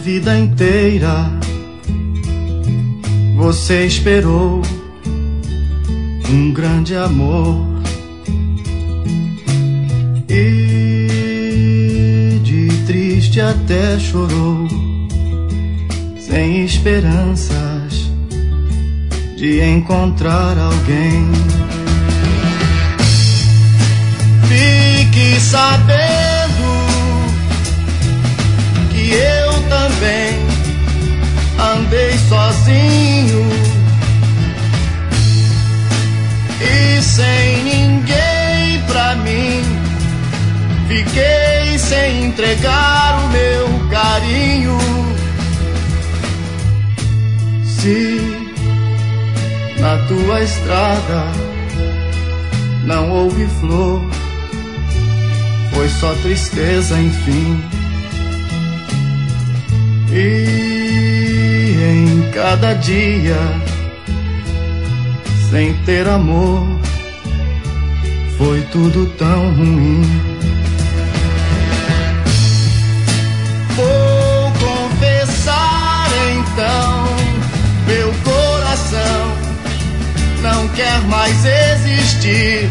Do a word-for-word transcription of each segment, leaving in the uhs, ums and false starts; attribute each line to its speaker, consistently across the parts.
Speaker 1: vida inteira você esperou um grande amor e de triste até chorou, sem esperanças de encontrar alguém. Fique sabendo que eu também andei sozinho e sem ninguém pra mim. Fiquei sem entregar o meu carinho. Se na tua estrada não houve flor, foi só tristeza, enfim. E em cada dia sem ter amor foi tudo tão ruim. Vou confessar então, meu coração não quer mais existir.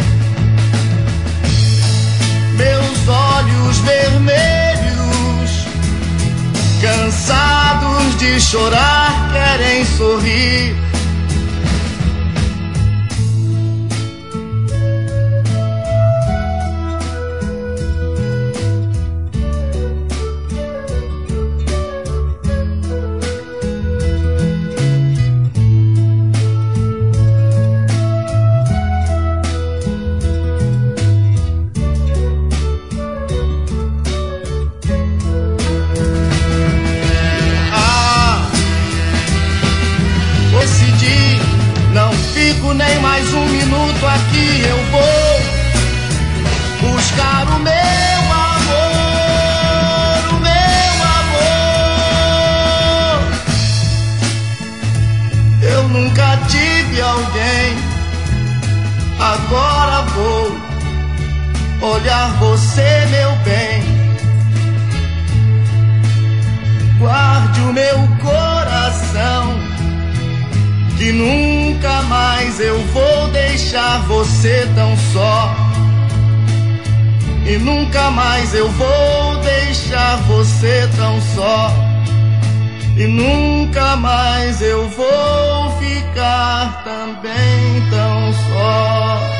Speaker 1: Meus olhos vermelhos, cansados de chorar, querem sorrir. Não fico nem mais um minuto aqui, eu vou buscar o meu amor, o meu amor. Eu nunca tive alguém, agora vou olhar você, meu bem. Guarde o meu coração, que nunca mais eu vou deixar você tão só. E nunca mais eu vou deixar você tão só. E nunca mais eu vou ficar também tão só.